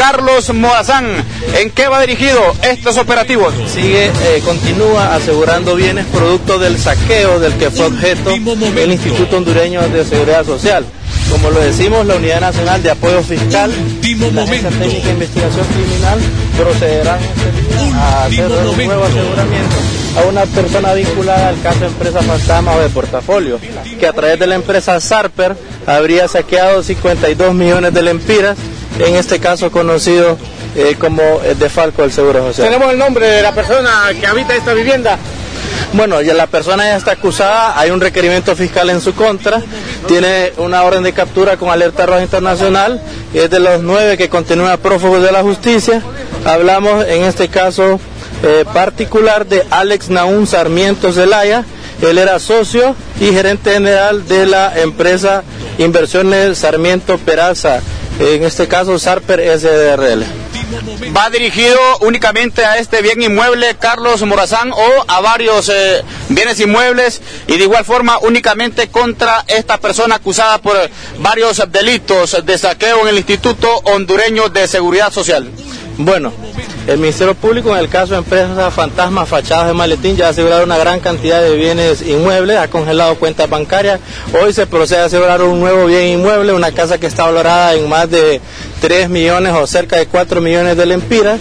Carlos Morazán. ¿En qué va dirigido estos operativos? Continúa asegurando bienes producto del saqueo del que fue objeto el Instituto Hondureño de Seguridad Social. Como lo decimos, la Unidad Nacional de Apoyo Fiscal, la Agencia Técnica de Investigación Criminal, procederán a hacer un nuevo aseguramiento a una persona vinculada al caso Empresa Fantasma o de Portafolio, que a través de la empresa Sarper habría saqueado 52 millones de lempiras, en este caso conocido como el defalco del Seguro Social. ¿Tenemos el nombre de la persona que habita esta vivienda? Bueno, ya la persona ya está acusada, hay un requerimiento fiscal en su contra, tiene una orden de captura con alerta roja internacional, es de los 9 que continúa prófugos de la justicia. Hablamos en este caso particular de Alex Naún Sarmiento Zelaya. Él era socio y gerente general de la empresa Inversiones Sarmiento Peraza, en este caso Sarper SDRL. ¿Va dirigido únicamente a este bien inmueble, Carlos Morazán, o a varios bienes inmuebles, y de igual forma únicamente contra esta persona acusada por varios delitos de saqueo en el Instituto Hondureño de Seguridad Social? Bueno, el Ministerio Público en el caso de Empresa Fantasma Fachadas de Maletín ya ha asegurado una gran cantidad de bienes inmuebles, ha congelado cuentas bancarias. Hoy se procede a asegurar un nuevo bien inmueble, una casa que está valorada en más de 3 millones o cerca de 4 millones de lempiras,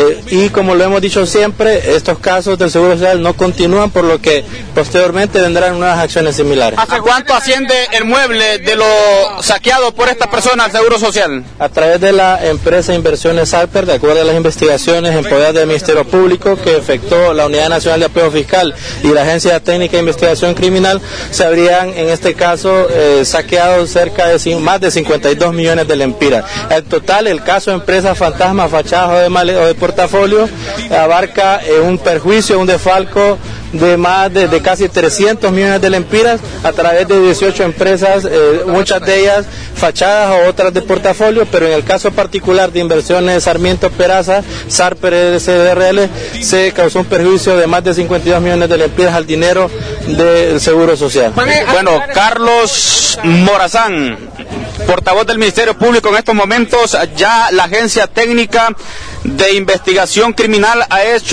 y como lo hemos dicho siempre, estos casos del Seguro Social no continúan, por lo que posteriormente vendrán nuevas acciones similares. ¿Hasta cuánto asciende el mueble de lo saqueado por esta persona al Seguro Social? A través de la empresa Inversiones Sarper, de acuerdo a las investigaciones en poder del Ministerio Público que efectuó la Unidad Nacional de Apoyo Fiscal y la Agencia Técnica de Investigación Criminal, se habrían en este caso saqueado cerca de más de 52 millones de lempiras. En total, el caso de Empresa Fantasma Fachadas o de Portafolio abarca un perjuicio, un defalco de más de casi 300 millones de lempiras a través de 18 empresas, muchas de ellas fachadas o otras de portafolio, pero en el caso particular de Inversiones Sarmiento Peraza, Sarper SDRL, se causó un perjuicio de más de 52 millones de lempiras al dinero del Seguro Social. Bueno, Carlos Morazán, portavoz del Ministerio Público, en estos momentos ya la Agencia Técnica de Investigación Criminal ha hecho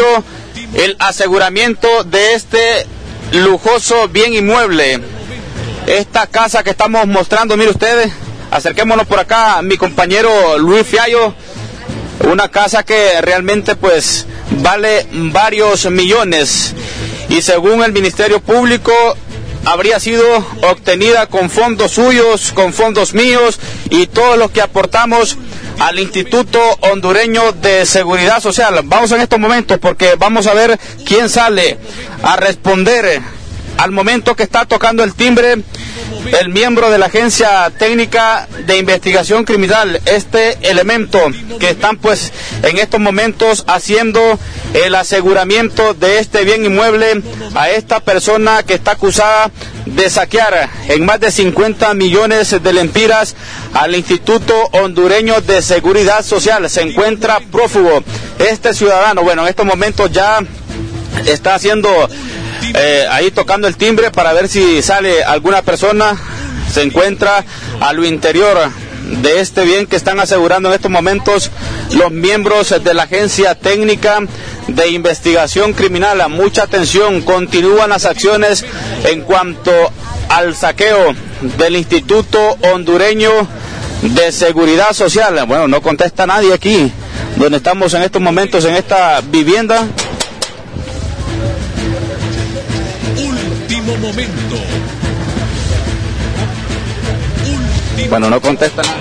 el aseguramiento de este lujoso bien inmueble. Esta casa que estamos mostrando, mire ustedes, acerquémonos por acá, mi compañero Luis Fiallo, una casa que realmente pues vale varios millones, y según el Ministerio Público habría sido obtenida con fondos suyos, con fondos míos y todos los que aportamos al Instituto Hondureño de Seguridad Social. Vamos en estos momentos porque vamos a ver quién sale a responder al momento que está tocando el timbre el miembro de la Agencia Técnica de Investigación Criminal, este elemento que están pues en estos momentos haciendo el aseguramiento de este bien inmueble a esta persona que está acusada de saquear en más de 50 millones de lempiras al Instituto Hondureño de Seguridad Social. Se encuentra prófugo este ciudadano. Bueno, en estos momentos ya está haciendo ahí tocando el timbre para ver si sale alguna persona. Se encuentra a lo interior de este bien que están asegurando en estos momentos los miembros de la Agencia Técnica de Investigación Criminal. Mucha atención, continúan las acciones en cuanto al saqueo del Instituto Hondureño de Seguridad Social. Bueno, no contesta nadie aquí, donde estamos en estos momentos en esta vivienda. Último momento. Bueno, no contesta nadie.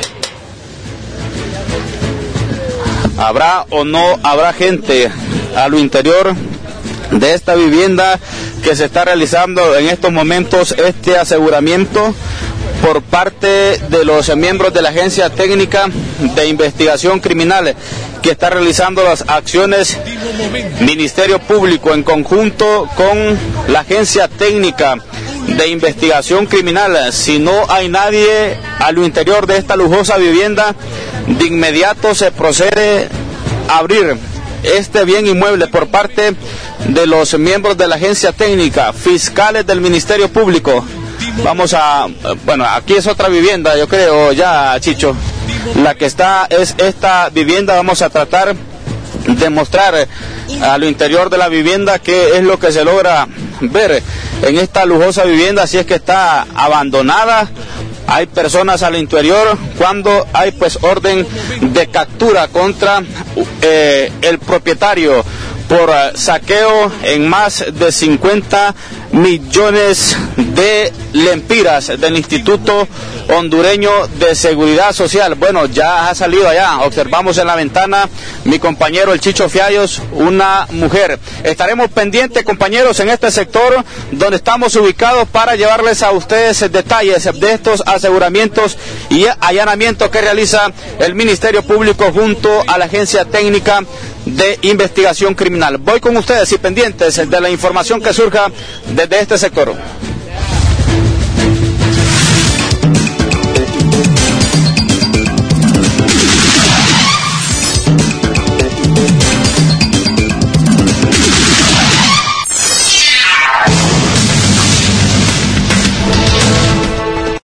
¿Habrá o no habrá gente a lo interior de esta vivienda que se está realizando en estos momentos este aseguramiento por parte de los miembros de la Agencia Técnica de Investigación Criminal que está realizando las acciones Ministerio Público en conjunto con la Agencia Técnica de Investigación Criminal? Si no hay nadie a lo interior de esta lujosa vivienda, de inmediato se procede a abrir este bien inmueble por parte de los miembros de la Agencia Técnica, fiscales del Ministerio Público. Vamos a, bueno, aquí es otra vivienda, yo creo, ya, Chicho. la que está es esta vivienda. Vamos a tratar de mostrar a lo interior de la vivienda qué es lo que se logra ver en esta lujosa vivienda, si es que está abandonada. Hay personas al interior cuando hay pues orden de captura contra el propietario por saqueo en más de 50 millones de lempiras del Instituto Hondureño de Seguridad Social. Bueno, ya ha salido allá, observamos en la ventana mi compañero el Chicho Fiallos, una mujer. Estaremos pendientes, compañeros, en este sector donde estamos ubicados para llevarles a ustedes detalles de estos aseguramientos y allanamientos que realiza el Ministerio Público junto a la Agencia Técnica de Investigación Criminal. Voy con ustedes y pendientes de la información que surja desde este sector.